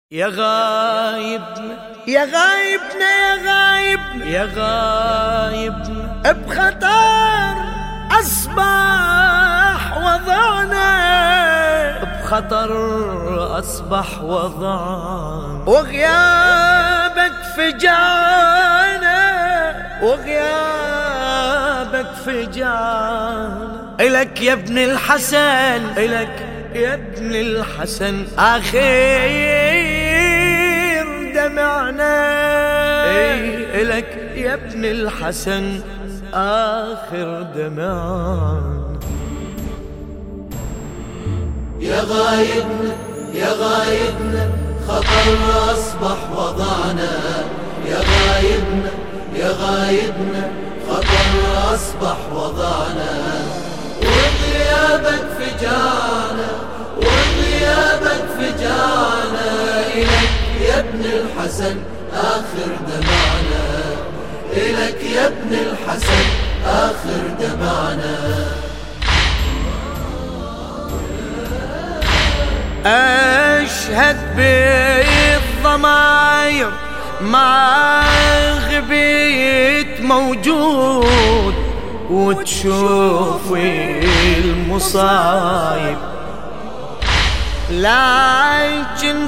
يا غايبنا يا غايبنا يا غايبنا يا غايبنا بخطر أصبح وضعنا، بخطر أصبح وضعنا، وغيابك فجعنا، وغيابك فجعنا. إلك يا ابن الحسن، إلك يا ابن الحسن آخر دمعنا، إلك يا ابن الحسن آخر دمعنا. يا غايبنا يا غايبنا خطر أصبح وضعنا، يا غايبنا يا غايبنا خطر أصبح وضعنا، وغيابك فجعنا، وغيابك فجعنا. إلك يا ابن الحسن آخر دمعنا، إلك يا ابن الحسن آخر دمعنا. أشهد بالضماير ما غبيت موجود، وتشوفي المصايب، لكن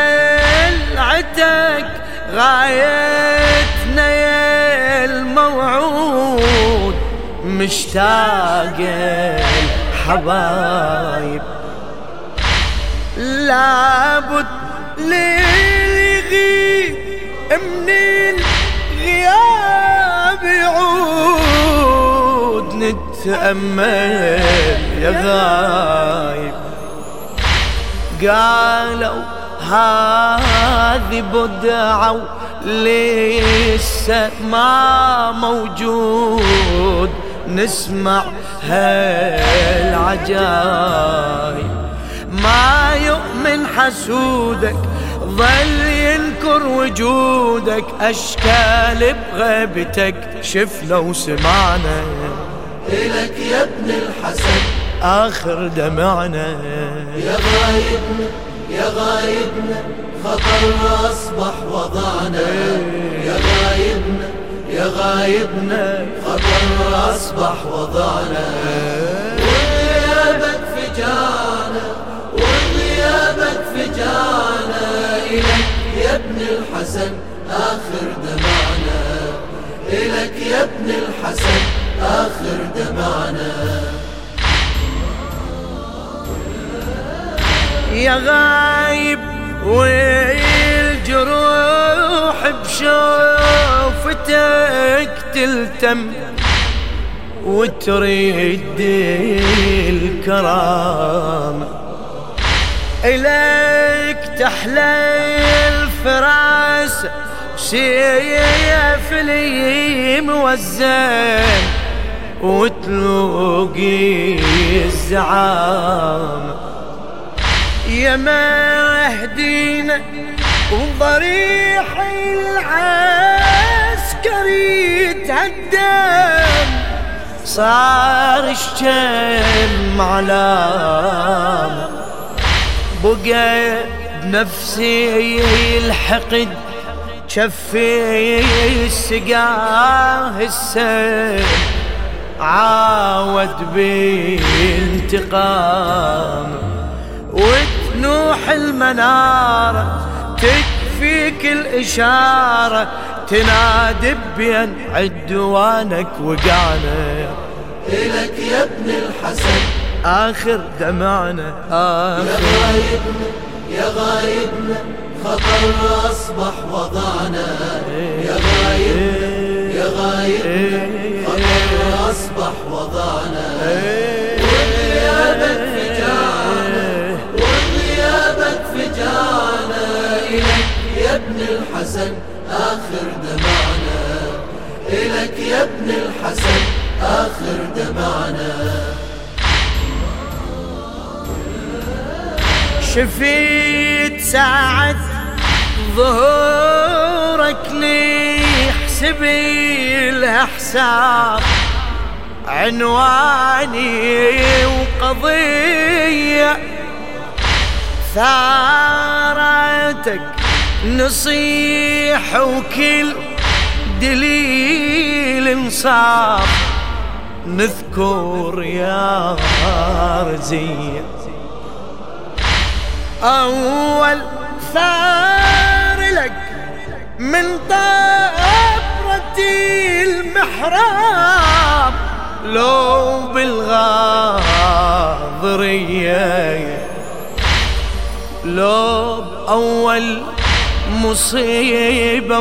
طلعتك غايتنا يا الموعود، مشتاقة الحبايب، لابد للغيب من الغياب يعود، نتأمل يا غايب. قالوا هذه بدعة لسه ما موجود، نسمع هالعجايب. ما يؤمن حسودك ظل ينكر وجودك، أشكال بغيبتك شفنا وسمعنا. إلك يا ابن الحسن آخر دمعنا. يا غايبنا يا غايبنا خطر أصبح وضعنا، يا غايبنا يا غايبنا خطر أصبح وضعنا، وغيابك فجعنا، وغيابك فجعنا. إلك يا ابن الحسن آخر دمعنا، إلك يا ابن الحسن آخر دمعنا. يا غايب والجروح بشوفتك تلتم، وتريد الكرامة، إليك تحلى الفراسة سيف لي موزن، وتلوقي الزعامة. يا مهدينا وضريح العسكري تهدم، صار الشم علامة، بقى بنفسي الحقد، شفي السقاه السم، عاود بانتقام، وتنوح المنارة تكفيك الإشارة، تنادي بين عدوانك وقعنا. إلك يا ابن الحسن آخر دمعنا. يا غايبنا يا غايبنا خطر أصبح وضعنا، يا غايبنا يا غايبنا خطر أصبح وضعنا، وغيابك فجعنا، وغيابك فجعنا. إلك يا ابن الحسن آخر دمعنا، إلك يا ابن الحسن آخر دمعنا. شفيت ساعة ظهورك نحسب لها حساب، عنواني وقضية ثارت بموتك نصيح وكل دليل انصاف نذكر يا رزية أول ثار لك من طابرة المحراب لو بالغاضرية لو بأول مصيبة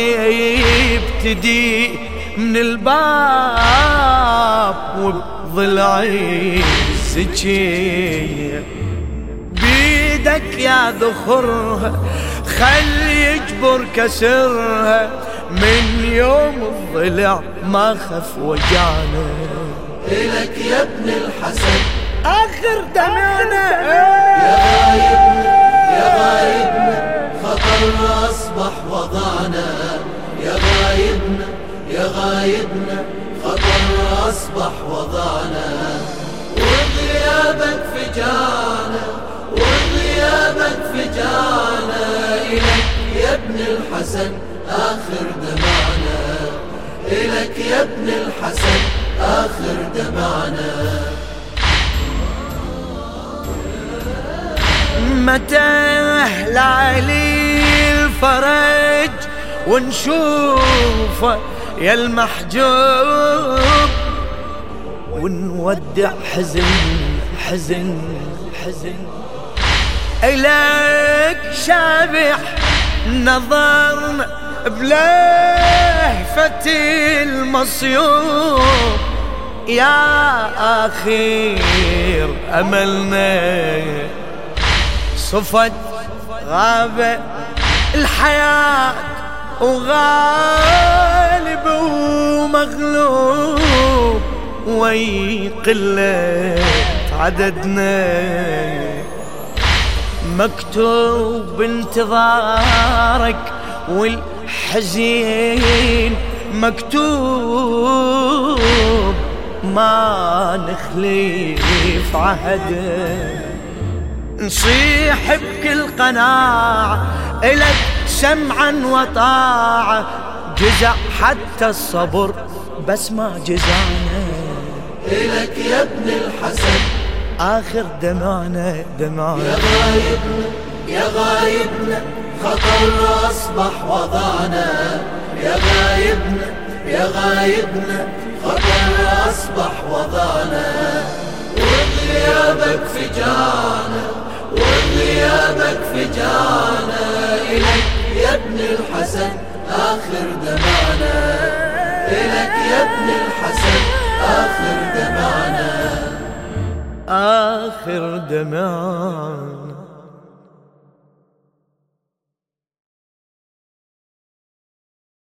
وتبتدي من الباب وبضلعي الزكية بيدك يا ذخرها خل يجبر كسرها من يوم الضلع ما خف وجعنا إلك يا ابن الحسن آخر دمعنا يا غايبنا يا غايبنا خطر أصبح وضعنا يا غايبنا يا غايبنا خطر أصبح وضعنا وغيابك فجانا وغيابك فجانا إلك يا ابن الحسن آخر دمعنا إلك يا ابن الحسن آخر دمعنا متى لعلي الفرج ونشوفه يا المحجوب ونودع حزن حزن حزن إليك شابح نظرنا بلهفة المصيوب يا آخر أملنا صفت غابة الحياة وغالب ومغلوب ويقلة عددنا مكتوب انتظارك والحزين مكتوب ما نخلف عهده نصيح بكل قناعة إلك سمعا وطاعة جزع حتى الصبر بس ما جزعنا إلك يا ابن الحسن آخر دمعنا دمعنا يا غايبنا يا غايبنا خطر أصبح وضعنا يا غايبنا يا غايبنا خطر أصبح وضعنا وغيابك فجانا وغيابك فجانا إلك يا ابن الحسن آخر دمعنا إلك يا ابن الحسن آخر دمعنا آخر دمعنا